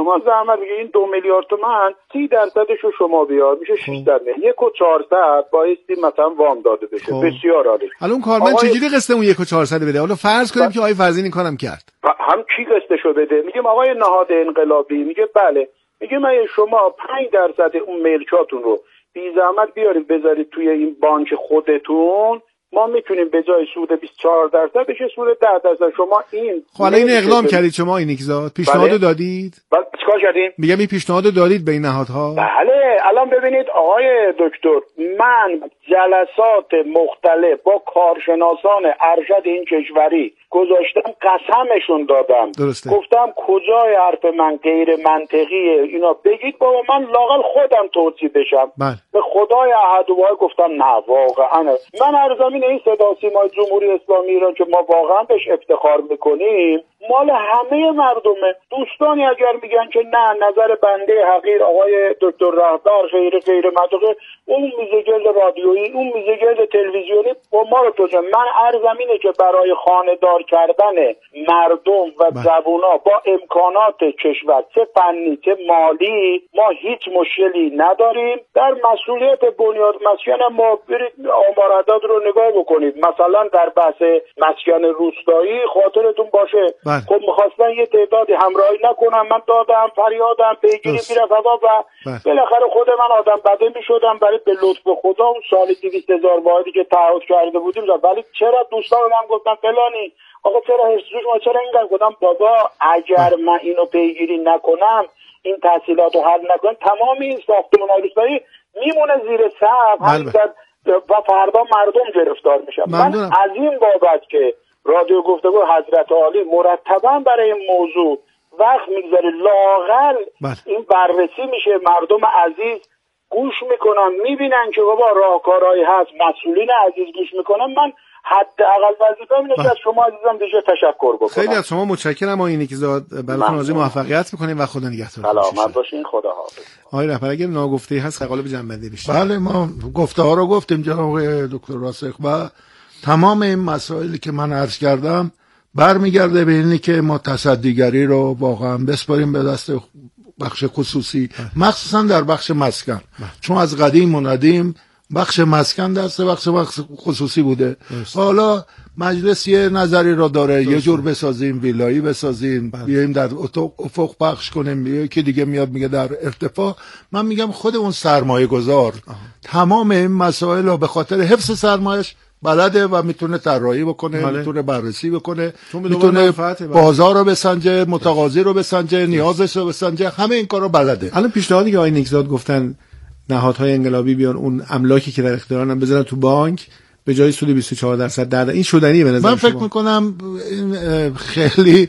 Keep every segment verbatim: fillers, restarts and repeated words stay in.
شما زحمت میگه این دو میلیارد تومان سی درصدش رو شما بیار میشه ششصد میلیون، یک و چهارصد بایستی مثلا وام داده بشه. خب. بسیار عالی. الان کارمند آقای... چجوری قسط اون یک و چهارصد بده؟ حالا فرض کنیم ب... که آقای فرزین این کارم کرد، هم کی قسطشو بده؟ میگم آقای نهاد انقلابی میگه بله، میگه من شما پنج درصد اون ملکاتون رو بی زحمت بیارید بذارید توی این بانک خودتون، ما میتونیم به جای سود بیست و چهار درصد بشه سود ده درصد. شما این خب الان این اقدام کردید شما این نیکزاد پیشنهاد بله. دادید؟ بله چیکار کردیم؟ میگم این پیشنهاد دادید به این نهادها؟ بله. الان ببینید آقای دکتر، من جلسات مختلف با کارشناسان ارشد این کشوری گذاشتم، قسمشون دادم. درسته. گفتم کجای حرف من غیر منطقیه اینا بگید بابا من لااقل خودم توصیه بشم. بله. به خدای احد و واحد گفتم نه واقعا من هر زمین این صدا سیمای جمهوری اسلامی ایران که ما واقعا بهش افتخار میکنیم مال همه مردمه. دوستانی اگر میگن که نه نظر بنده حقیر آقای دکتر رهبر غیر غیر منطقه، اون میزگرد رادیویی اون میزگرد تلویزیونی با ما رو توجه. من هر زمینه که برای خانه‌دار کردن مردم و جوونا با امکانات کشور چه فنی چه مالی ما هیچ مشکلی نداریم. در مسئولیت بنیاد مسکن ما برید آمار اعداد رو نگاه بکنید. مثلا در بحث مسکن روستایی خاطرتون باشه خب میخواستن یه تعدادی همراهی نکنم، من دادم فریادم پیگیری میرفت و بالاخره خود من آدم بده میشدم برای به لطف خدا اون سال دویست هزار واحدی که تعهد کرده بودیم. ولی چرا دوستان من گفتن فلانی آقا چرا حسوش ما چرا اینقدر گفتم بابا اگر من اینو پیگیری نکنم این تحصیلاتو حل نکنم تمام این ساختمان‌های روستایی میمونه زیر سقف و فردا مردم گرفتار میشن. من از این بابت که رادیو گفتگو حضرت عالی مرتبا برای این موضوع وقت میگذاره لااقل این بررسی میشه، مردم عزیز گوش میکنن میبینن که بابا راهکارهایی هست، مسئولین عزیز گوش میکنن. من حداقل وظیفه اینه که از شما عزیزم دیگه تشکر بکنم. خیلی از شما متشکرم آقای نیکزاد، براتون آرزوی موفقیت میکنیم و خدا نگهدار. سلامت باشین، خدا حافظ. آقای رهبر اگر ناگفته هست قالب جنبندی بیشتر. بله ما گفته ها رو گفتیم جناب آقای دکتر راسخ و تمام این مسائلی که من عرض کردم برمیگرده به اینی که ما تصدیگری رو واقعا بسپاریم به دست بخش خصوصی، مخصوصا در بخش مسکن، چون از قدیم و ندیم بخش مسکن دست بخش بخش خصوصی بوده. حالا مجلس یه نظری را داره درست. یه جور بسازیم ویلایی بسازیم بیایم در افق پخش کنیم، یکی دیگه میاد میگه در ارتفاع. من میگم خود اون سرمایه گذار تمام این مسائل رو به خاطر حفظ سرمایش بلده و میتونه طراحی بکنه، بله. میتونه بررسی بکنه، میتونه بازار رو بسنجه، متقاضی رو بسنجه، نیازش رو بسنجه، همه این کارو بلده. الان پیشنهادی که آقای نیکزاد گفتن نهادهای انقلابی بیان اون املاکی که در اختیارن بذارن تو بانک به جای سود بیست و چهار درصد در این شدنیه به نظر من شما؟ فکر میکنم این خیلی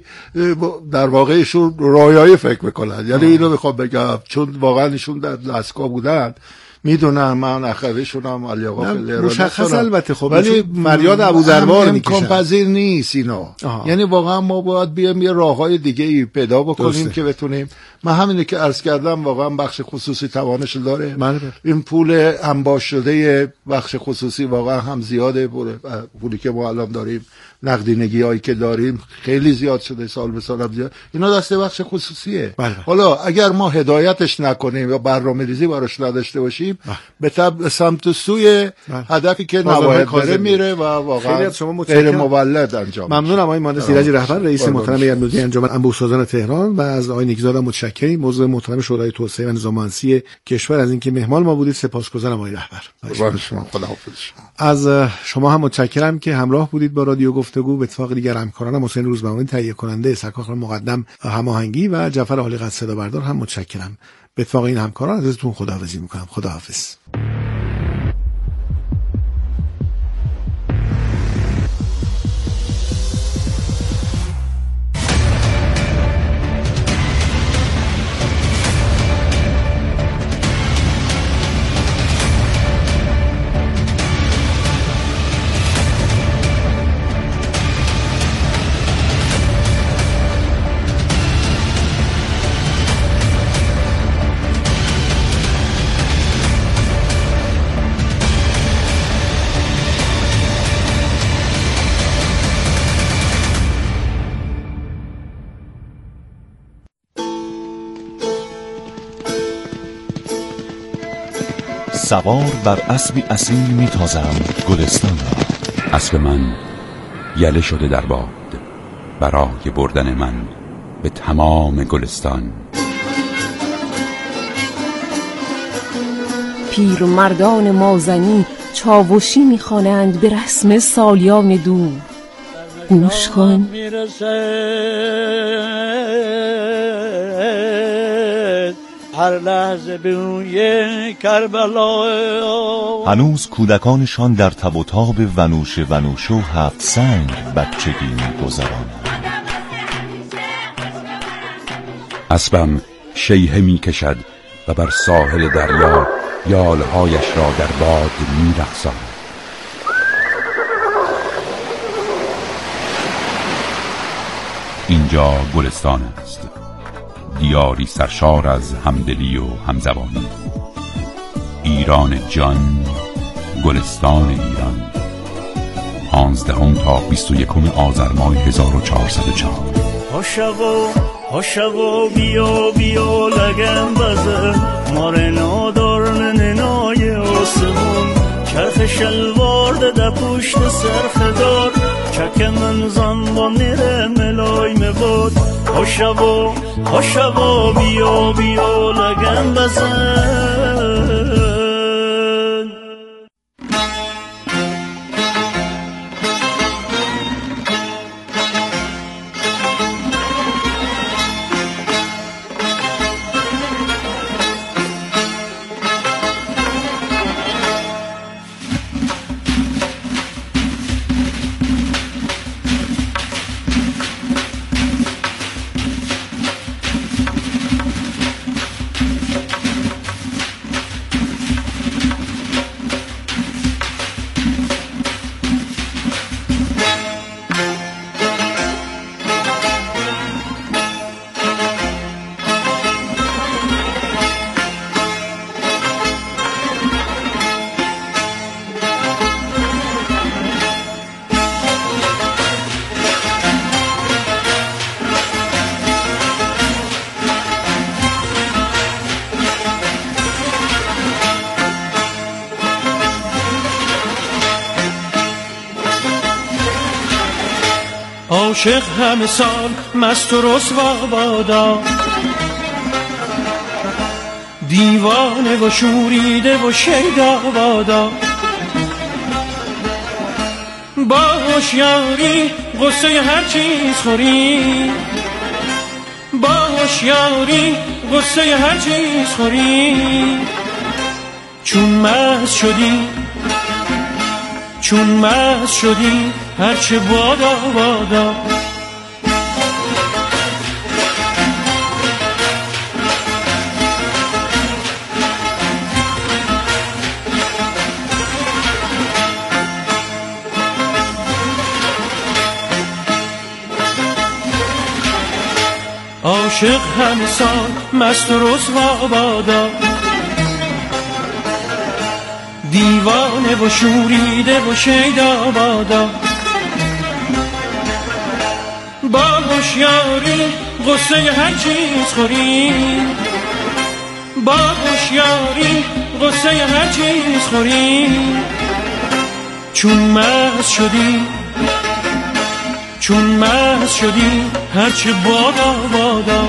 در واقع ایشون رویایی فکر میکنن، یعنی اینو میخوام بگم چون واقعا ایشون در دستگاه بودن میدونم، من اخریشونم علی آقا فلر مشخص البته خب ولی فریاد ابوذروار میکشن امکان پذیر نیست اینا. آها. یعنی واقعا ما باید بیایم یه راههای دیگه ای پیدا بکنیم درسته. که بتونیم. من همینه که عرض کردم واقعا بخش خصوصی توانش داره. من این پول انباش شده بخش خصوصی واقعا هم زیاده، پولی که ما الان داریم نقدینگی هایی که داریم خیلی زیاد شده، سال به سال هم زیاد. اینا دسته بخش خصوصیه. بله. حالا اگر ما هدایتش نکنیم یا برنامه‌ریزی براش نداشته باشیم به تبع سمت سوی هدفی که نباید بره میره و واقعا غیر مولد انجام. ممنونم آقای مهندس ایرج رهبر رئیس محترم هیئت انجمن انبوه‌سازان تهران و از آقای نیکزاد متشکریم، عضو محترم شورای توسعه و نظام‌آموزی کشور از اینکه مهمان ما بودید. سپاسگزارم آقای رهبر. خداحافظ. از شما هم متشکرم که همراه بودید با رادیو گفتگو. به اتفاق دیگر همکارانم حسین روزبهانی تهیه کننده، سرکار مقدم هماهنگی و جعفر عالیقدر صدا بردار هم متشکرم. به اتفاق این همکاران ازتون خداحافظی میکنم. خداحافظ. سوار بر اسبی اصیل میتازم گلستان را. اسب من یله شده در باد برای بردن من به تمام گلستان. پیرمردان مازنی چاوشی میخوانند به رسم سالیان دور. گوش کن. هر لحظه بوی کربلا. هنوز کودکانشان در تب و تاب ونوش ونوش و هفت سنگ بچگی می‌گذرانند. اسبم شیهه می‌کشد و بر ساحل دریا یالهایش را در باد می‌رقصاند. اینجا گلستان است، دیاری سرشار از همدلی و همزبانی. ایران جان، گلستان ایران. پانزدهم تا بیست و یکم آذر ماه هزار و چهارصد و چهار. هوشگو هوشگو بیا بیا لگن بزن مارنا دارن ننای آسمون. چرخ شلوار ده پشت سرخ دار چک من زن با نره ملای مباد. هوشگو هوشگو بیا بیا لگن بزن. عاشق همه سال مست و رسوا بادا، دیوانه و شوریده و شیدا بادا. با هوشیاری غصه هر چیز خوری، با هوشیاری غصه هر چیز خوری. چون مست شدی چون مست شدی هرچه بادا بادا. عاشق همه سال مست و رسوا بادا، دیوانه و شوریده و شیدا بادا. با هوشیاری غصه هر چیز خوری، با هوشیاری غصه هر چیز خوری. چون مست شدی چون مست شدی هرچه بادا بادا.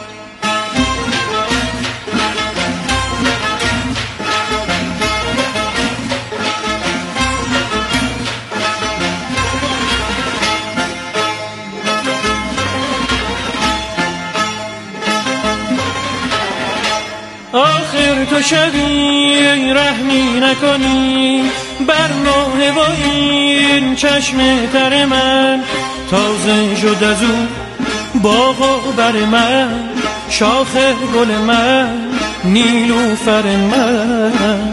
آخر تو شبی رحمی نکنی بر نوه و این چشم تر من. تازه شد از او باغ و بر من، شاخ گل من، نیلوفر من.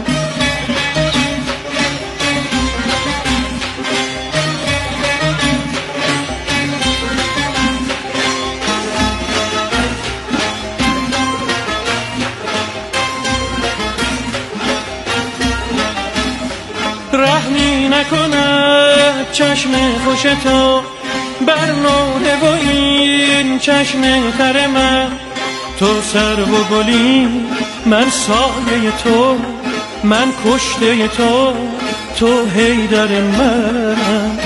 رحمی نکند چشم خوش تو بر نوره و این چشم تر من. تو سر و گلی من سایه تو، من کشته تو، تو حیدر من.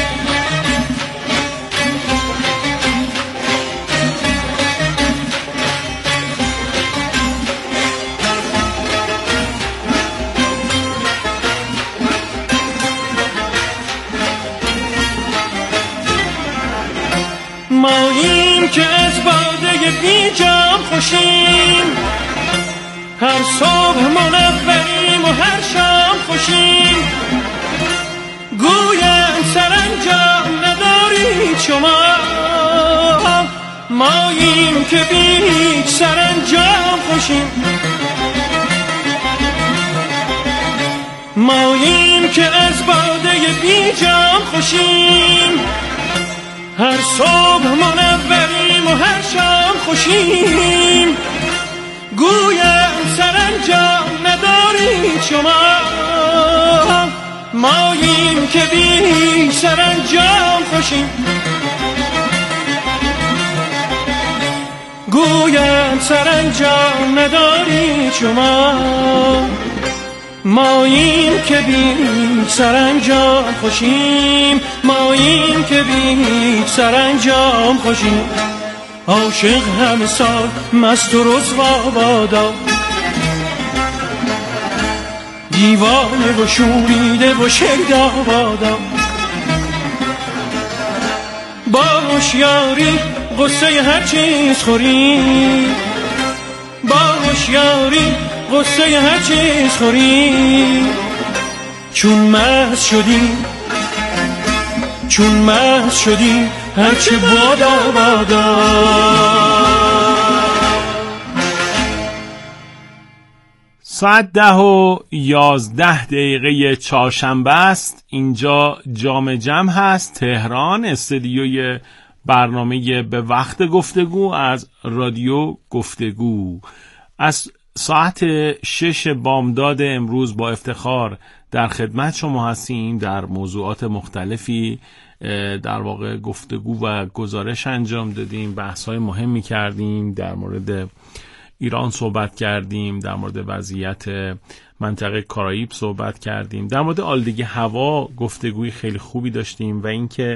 ماییم که از باده بی جام خوشیم، هر صبح منوریم و هر شام خوشیم. گویم سرانجام ندارید شما، ماییم که بی سرانجام خوشیم. ماییم که از باده بی جام خوشیم، هر صبح منوریم و هر شام خوشیم. گویم سرانجام ندارید شما، ماییم که بی سرانجام خوشیم. گویم سرانجام ندارید شما، ماییم که بی سرانجام خوشیم. ماییم که بی سرانجام خوشیم. عاشق همه سال مست و رسوا بادا، دیوانه و شوریده و شیدا بادا. با هوشیاری غصه هر چیز خوری، با هوشیاری غصه هر چیز خوری. چون مست شدی، چون مست شدی هرچه بادا بادا. ساعت ده و یازده دقیقه چهارشنبه است. اینجا جام جم هست تهران، استدیوی برنامه به وقت گفتگو از رادیو گفتگو. از ساعت شش بامداد امروز با افتخار در خدمت شما هستیم. در موضوعات مختلفی در واقع گفتگو و گزارش انجام دادیم، بحث‌های مهمی کردیم، در مورد ایران صحبت کردیم، در مورد وضعیت منطقه کارائیب صحبت کردیم، در مورد آلودگی هوا گفتگوی خیلی خوبی داشتیم و اینکه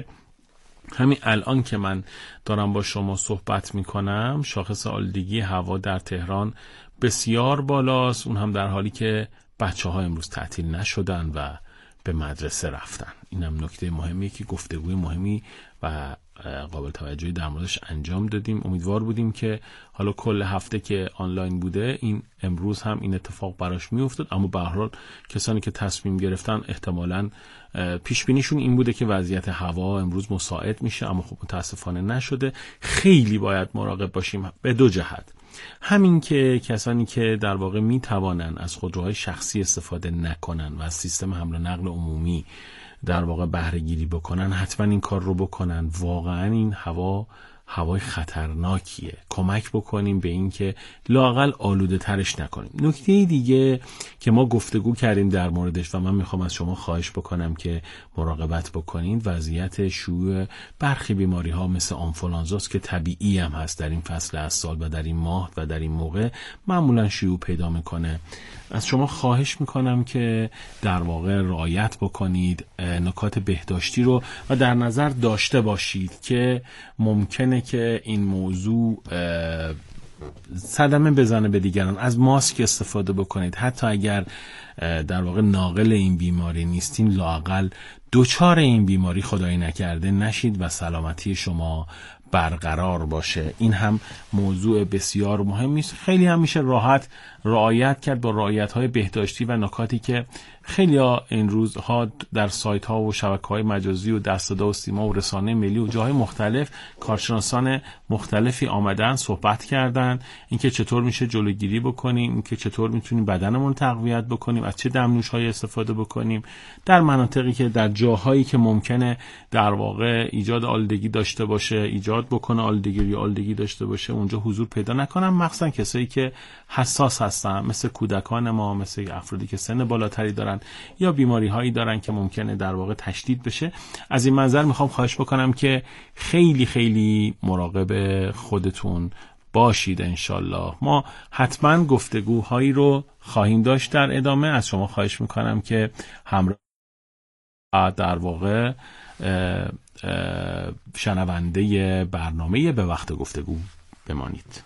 همین الان که من دارم با شما صحبت میکنم شاخص آلودگی هوا در تهران بسیار بالاست، اون هم در حالی که بچه ها امروز تعطیل نشدن و به مدرسه رفتن. اینم نکته مهمیه که گفتگوی مهمی و قابل توجهی در موردش انجام دادیم. امیدوار بودیم که حالا کل هفته که آنلاین بوده این امروز هم این اتفاق براش میافتاد، اما به هر حال کسانی که تصمیم گرفتن احتمالاً پیش بینیشون این بوده که وضعیت هوا امروز مساعد میشه، اما خب متاسفانه نشده. خیلی باید مراقب باشیم به دو جهت. همین که کسانی که در واقع میتوانن از خودروهای شخصی استفاده نکنن و از سیستم حمل و نقل عمومی در واقع بهره گیری بکنن حتما این کار رو بکنن. واقعا این هوا هوای خطرناکیه. کمک بکنیم به این که لااقل آلوده ترش نکنیم. نکته دیگه که ما گفتگو کردیم در موردش و من میخوام از شما خواهش بکنم که مراقبت بکنید، وضعیت شیوع برخی بیماری ها مثل آنفولانزاست که طبیعی هم هست در این فصل از سال و در این ماه و در این موقع معمولا شیوع پیدا میکنه. از شما خواهش میکنم که در واقع رعایت بکنید، نکات بهداشتی رو و در نظر داشته باشید که ممکنه که این موضوع صدمه بزنه به دیگران. از ماسک استفاده بکنید، حتی اگر در واقع ناقل این بیماری نیستین لااقل دوچار این بیماری خدایی نکرده نشید و سلامتی شما برقرار باشه. این هم موضوع بسیار مهمی است. خیلی هم میشه راحت رعایت کرد با رعایت‌های بهداشتی و نکاتی که خیلی ها این روزها در سایت ها و شبکه‌های مجازی و در صدا و سیما و رسانه ملی و جاهای مختلف کارشناسان مختلفی آمدن صحبت کردن، اینکه چطور میشه جلوگیری بکنیم، اینکه چطور میتونیم بدنمون تقویت بکنیم، از چه دمنوش‌هایی استفاده بکنیم در مناطقی که در جاهایی که ممکنه در واقع ایجاد آلودگی داشته باشه، ایجاد بکنه آلودگی یا آلودگی داشته باشه اونجا حضور پیدا نکنن، مخصوصا کسایی که حساس هستن مثل کودکان ما، مثل افرادی که سن بالاتری دارن یا بیماری هایی دارن که ممکنه در واقع تشدید بشه. از این منظر میخوام خواهش بکنم که خیلی خیلی مراقب خودتون باشید انشالله. ما حتما گفتگوهایی رو خواهیم داشت در ادامه. از شما خواهش میکنم که همراه در واقع اه اه شنونده برنامه به وقت گفتگو بمانید.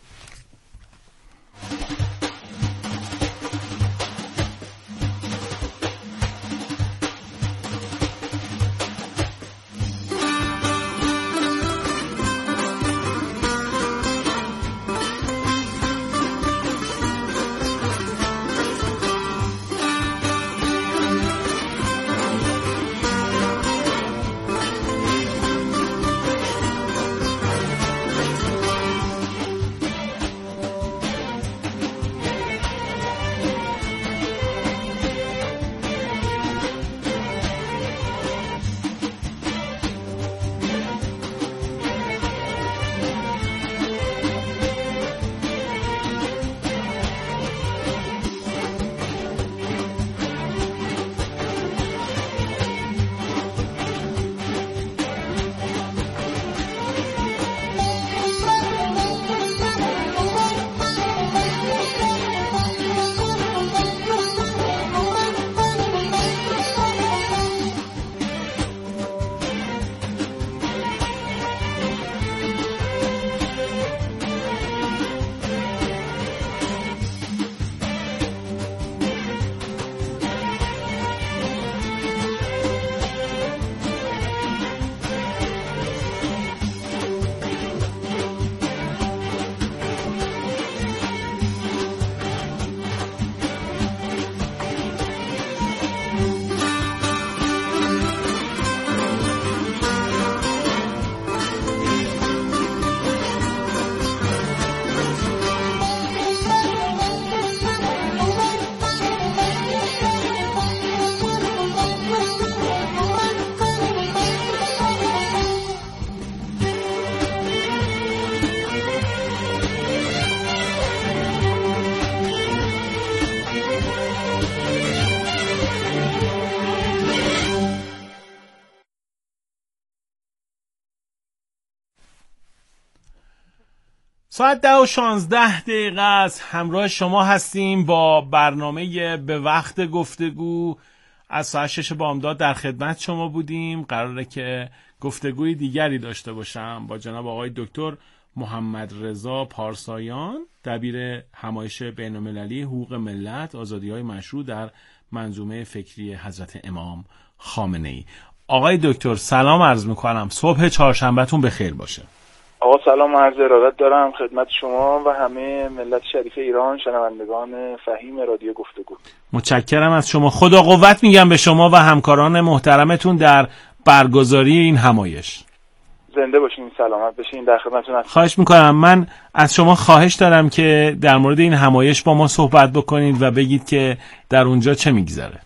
ساعت ده و شانزده دقیقه است. همراه شما هستیم با برنامه به وقت گفتگو. از ساعت شش بامداد در خدمت شما بودیم. قراره که گفتگوی دیگری داشته باشم با جناب آقای دکتر محمد رضا پارسایان، دبیر همایش بین‌المللی حقوق ملت، آزادی‌های مشروع در منظومه فکری حضرت امام خامنه‌ای. آقای دکتر سلام عرض میکنم، صبح چهارشنبهتون بخیر باشه. آقا سلام و عرض ارادت دارم خدمت شما و همه ملت شریف ایران، شنوندگان فهیم رادیو گفتگو. متشکرم از شما. خدا قوت میگم به شما و همکاران محترمتون در برگزاری این همایش. زنده باشین، سلامت باشین، در خدمتتون هستم. خواهش میکنم. من از شما خواهش دارم که در مورد این همایش با ما صحبت بکنید و بگید که در اونجا چه میگذره.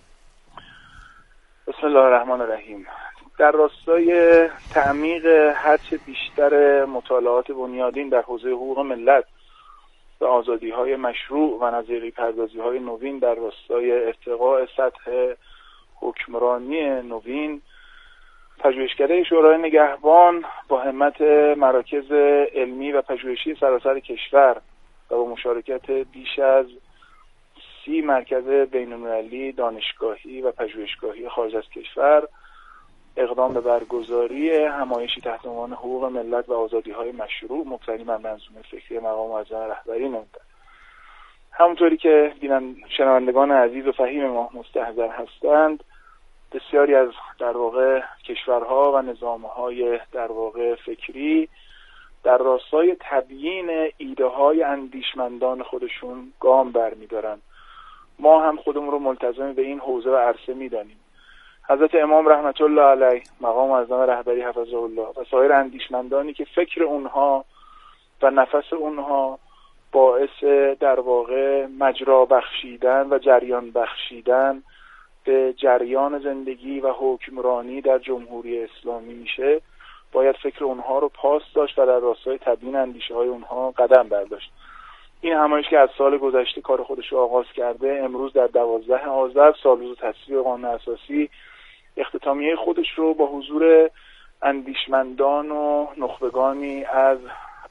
بسم الله الرحمن الرحیم. در راستای تعمیق هرچه بیشتر مطالعات بنیادین در حوزه حقوق ملت و آزادی‌های مشروع و نظریه پردازی‌های نوین در راستای ارتقاء سطح حکمرانی نوین، پژوهشکده شورای نگهبان با همت مراکز علمی و پژوهشی سراسر کشور و با مشارکت بیش از سی مرکز بین‌المللی دانشگاهی و پژوهشگاهی خارج از کشور اقدام به برگزاری همایشی تحت عنوان حقوق ملت و آزادی‌های مشروع مبتنی بر منظومه فکری مقام معظم رهبری نموده. همونطوری که بینن شنوندگان عزیز و فهیم ما مستحضر هستند، بسیاری از در واقع کشورها و نظام‌های در واقع فکری در راستای تبیین ایده‌های اندیشمندان خودشون گام برمی‌دارن. ما هم خودمون رو ملتزم به این حوزه و عرصه می‌دانیم. حضرت امام رحمت الله علیه، مقام معظم رهبری حفظه الله و سایر اندیشمندانی که فکر اونها و نفس اونها باعث در واقع مجرا بخشیدن و جریان بخشیدن به جریان زندگی و حکمرانی در جمهوری اسلامی میشه، باید فکر اونها رو پاس داشت و در راستای تبیین اندیشه های اونها قدم برداشت. این همایش که از سال گذشته کار خودش رو آغاز کرده، امروز در دوازده آذر سال روز تصویب قانون اساسی اختتامیه خودش رو با حضور اندیشمندان و نخبگانی از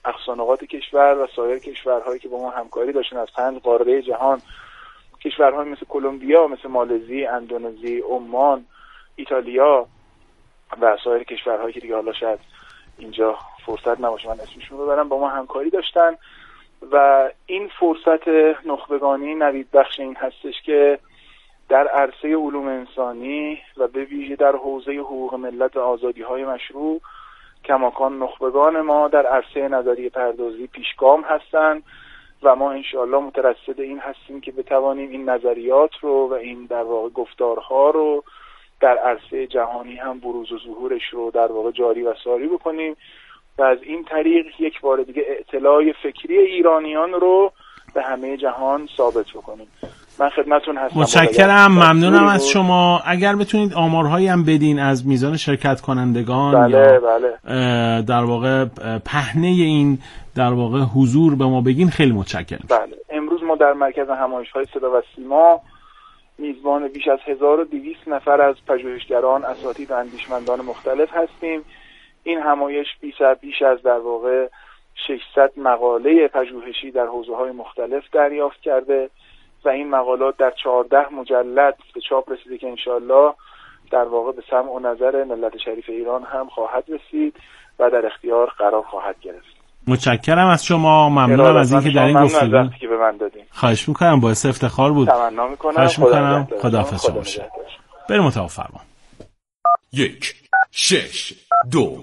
اقصانقاط کشور و سایر کشورهایی که با ما همکاری داشتن از پنج قاره جهان، کشورهای مثل کلمبیا، مثل مالزی، اندونزی، عمان، ایتالیا و سایر کشورهایی که دیگه حالا شاید اینجا فرصت نباشه من اسمشون رو ببرم، با ما همکاری داشتن و این فرصت نخبگانی نوید بخش این هستش که در عرصه علوم انسانی و به ویژه در حوزه حقوق ملت و آزادی‌های مشروع کماکان نخبگان ما در عرصه نظریه پردازی پیشگام هستند و ما انشاءالله مترصد این هستیم که بتوانیم این نظریات رو و این در واقع گفتارها رو در عرصه جهانی هم بروز و ظهورش رو در واقع جاری و ساری بکنیم و از این طریق یک بار دیگه اطلاع فکری ایرانیان رو به همه جهان ثابت بکنیم. من خدمتتون هستم. متشکرم، ممنونم از شما. اگر بتونید آمارهایی هم بدین از میزان شرکت کنندگان بله، یا بله. در واقع پهنه این در واقع حضور به ما بگین خیلی متشکرم. بله، امروز ما در مرکز همایش‌های صدا و سیما میزبان بیش از هزار و دویست نفر از پژوهشگران، اساتید و اندیشمندان مختلف هستیم. این همایش بیش از در واقع ششصد مقاله پژوهشی در حوزه‌های مختلف دریافت کرده و این مقالات در چهارده مجلد به چاپ رسیده که انشالله در واقع به سمع و نظر ملت شریف ایران هم خواهد رسید و در اختیار قرار خواهد گرفت. متشکرم از شما، ممنونم از اینکه در این گفتگو ممنون که به من دادین. خواهش می‌کنم، باعث افتخار بود. تمنا می‌کنم. خواهش می‌کنم. خداحافظ شما باشه. بریم اتاق فرمان. یک شش دو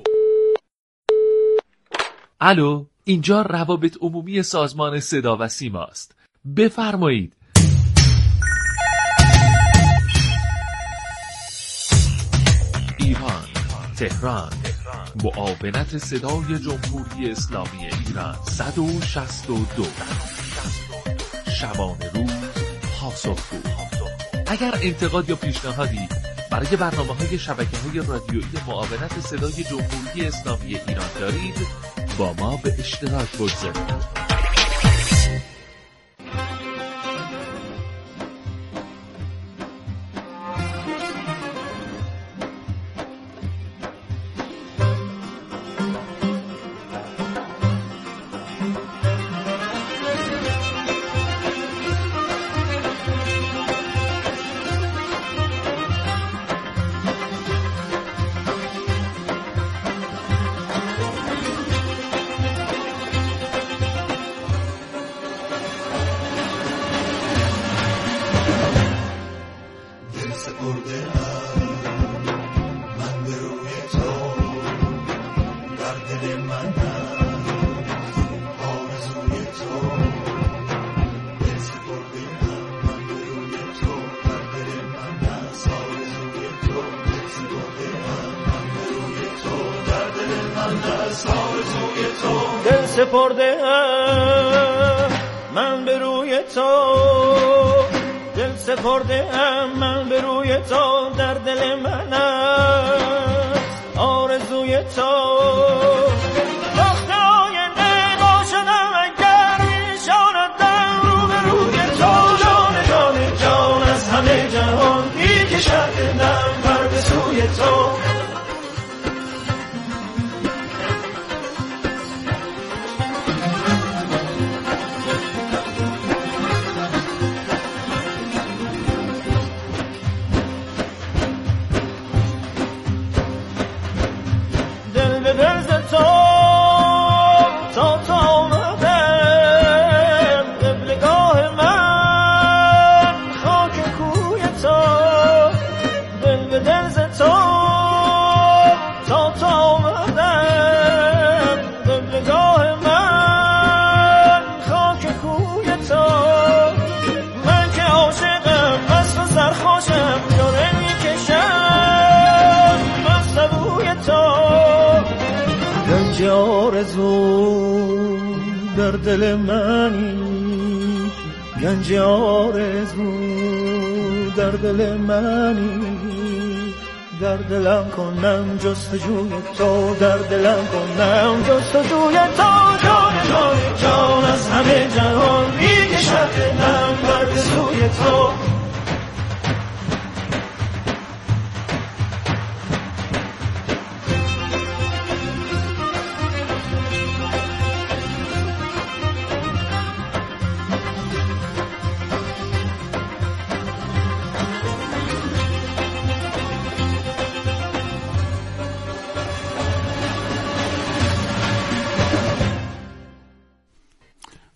الو، اینجا روابط عمومی سازمان صدا و سیما است. بفرمایید. ایران، تهران، معاونت صدای جمهوری اسلامی ایران صد و شصت و دو. شبانه روز پاسخگو. اگر انتقاد یا پیشنهادی برای برنامه‌های شبکه‌های رادیویی معاونت صدای جمهوری اسلامی ایران دارید، با ما به اشتراک بگذارید. دل سپرده ام من به روی تو، دل سپرده ام من به روی تو، در دل من است آرزوی تو. وقت آینده باشدم اگر میشاندم رو به روی تو، جان جان جان از همه جهان میکشد دلم بر به سوی تو. آرزو در دل منی، گنج آرزو در دل منی، در دلم کنم جستجوی تو، در دلم کنم جستجوی تو. جان جان جان از همه جهان میکشد دلم بر به سوی تو.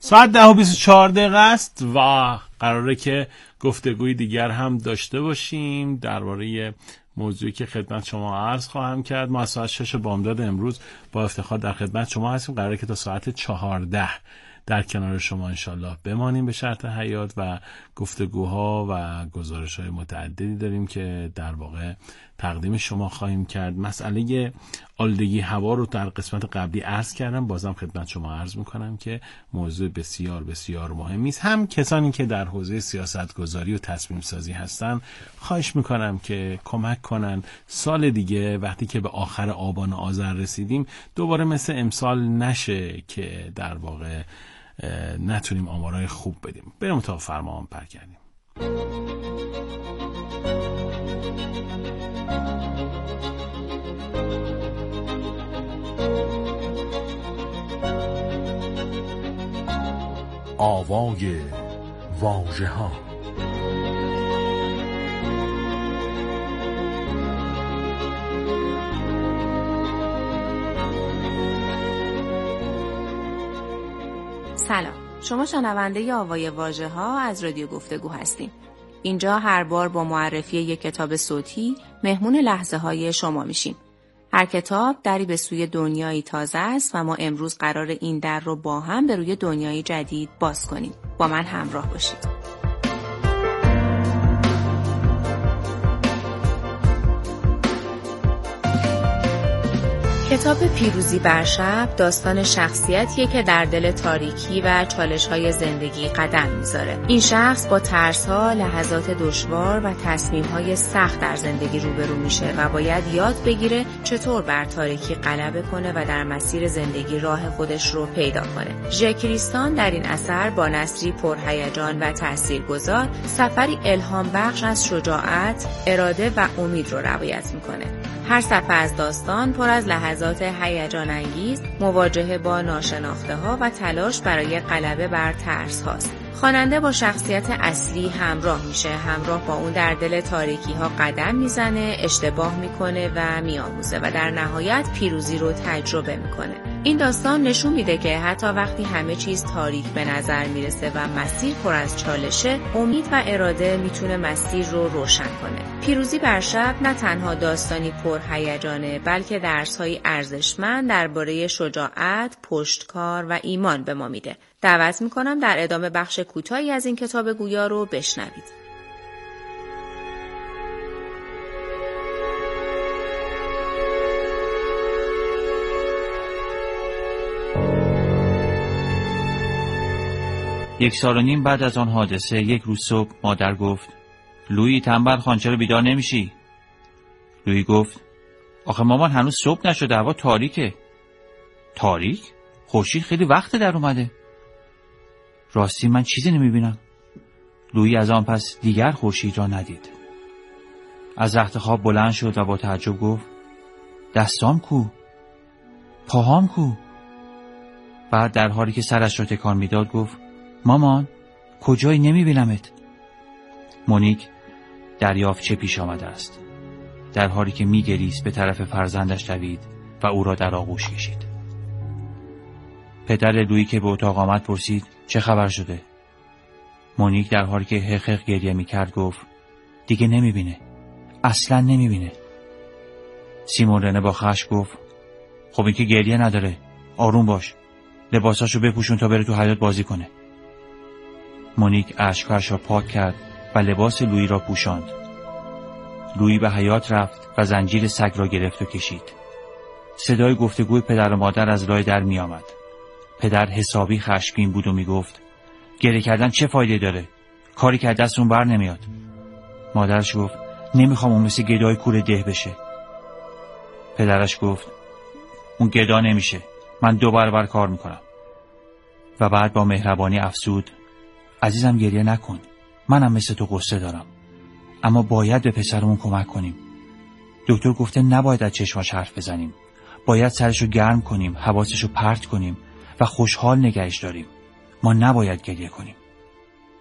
ساعت ده و بیست و چهار دقیقه است و قراره که گفتگوی دیگر هم داشته باشیم درباره موضوعی که خدمت شما عرض خواهم کرد. ما از ساعت شش بامداد امروز با افتخار در خدمت شما هستیم. قراره که تا ساعت چهارده در کنار شما انشالله بمانیم به شرط حیات و گفتگوها و گزارش‌های متعددی داریم که در واقع تقدیم شما خواهیم کرد. مسئله آلودگی هوا رو در قسمت قبلی عرض کردم، بازم خدمت شما عرض میکنم که موضوع بسیار بسیار مهمی است. هم کسانی که در حوزه سیاستگذاری و تصمیم سازی هستن خواهش میکنم که کمک کنن سال دیگه وقتی که به آخر آبان آذر رسیدیم دوباره مثل امسال نشه که در واقع نتونیم آمارای خوب بدیم. بریم تا فرمان پر کردیم. آوای واژه ها. سلام، شما شنونده آوای واژه ها از رادیو گفتگو هستین. اینجا هر بار با معرفی یک کتاب صوتی مهمون لحظه های شما میشیم. هر کتاب دری به سوی دنیایی تازه است و ما امروز قرار این در رو با هم به روی دنیای جدید باز کنیم. با من همراه باشید. کتاب پیروزی بر شب داستان شخصیتیه که در دل تاریکی و چالش‌های زندگی قدم میذاره. این شخص با ترس‌ها، لحظات دشوار و تصمیم‌های سخت در زندگی روبرو میشه و باید یاد بگیره چطور بر تاریکی غلبه کنه و در مسیر زندگی راه خودش رو پیدا کنه. ژک ریستان در این اثر با نثری پرهیجان و تاثیرگذار سفری الهام بخش از شجاعت، اراده و امید رو روایت میکنه. هر صفحه از داستان پر از لحظات هیجان انگیز، مواجهه با ناشناخته ها و تلاش برای غلبه بر ترس هاست. خواننده با شخصیت اصلی همراه میشه، همراه با اون در دل تاریکی ها قدم میزنه، اشتباه میکنه و میآموزه و در نهایت پیروزی رو تجربه میکنه. این داستان نشون میده که حتی وقتی همه چیز تاریک به نظر میرسه و مسیر پر از چالشه، امید و اراده میتونه مسیر رو روشن کنه. پیروزی بر شب نه تنها داستانی پرهیجانه، بلکه درس‌های ارزشمند درباره شجاعت، پشتکار و ایمان به ما میده. دعوت میکنم در ادامه بخش کوتاهی از این کتاب گویا رو بشنوید. یک سال و نیم بعد از آن حادثه، یک روز صبح مادر گفت: لویی تنبل خان، چرا بیدار نمیشی؟ لویی گفت: آخه مامان هنوز صبح نشده، هوا تاریکه. تاریک؟ خورشید خیلی وقت در اومده. راستی من چیزی نمیبینم. لویی از آن پس دیگر خورشید را ندید. از رخت خواب بلند شد و با تعجب گفت: دستام کو؟ پاهام کو؟ بعد در حالی که سرش را تکان میداد گفت: مامان کجایی؟ نمیبینمت. مونیک دریافت چه پیش آمده است. در حالی که میگریست به طرف فرزندش دوید و او را در آغوش کشید. پدر لویی که به اتاق آمد پرسید: چه خبر شده؟ مونیک در حالی که حقیق گریه میکرد گفت: دیگه نمیبینه، اصلا نمیبینه. سیمون رنه با خشم گفت: خب این که گریه نداره، آروم باش، لباساشو بپوشون تا بره تو حیاط بازی کنه. مونیک اشک‌هایش را پاک کرد و لباس لویی را پوشاند. لویی به حیاط رفت و زنجیر سگ را گرفت و کشید. صدای گفتگوی پدر و مادر از لای در می آمد. پدر حسابی خشمگین بود و می گفت: گریه کردن چه فایده داره؟ کاری که دستون بر نمیاد. مادرش گفت: نمیخوام اون مثل گدای کوره ده بشه. پدرش گفت: اون گدا نمیشه، من دو برابر کار میکنم. و بعد با مهربانی افسود: عزیزم گریه نکن، منم مثل تو قصه دارم، اما باید به پسرمون کمک کنیم. دکتر گفته نباید از چشماش حرف بزنیم، باید سرشو گرم کنیم، حواسشو پرت کنیم و خوشحال نگهش داریم. ما نباید گریه کنیم.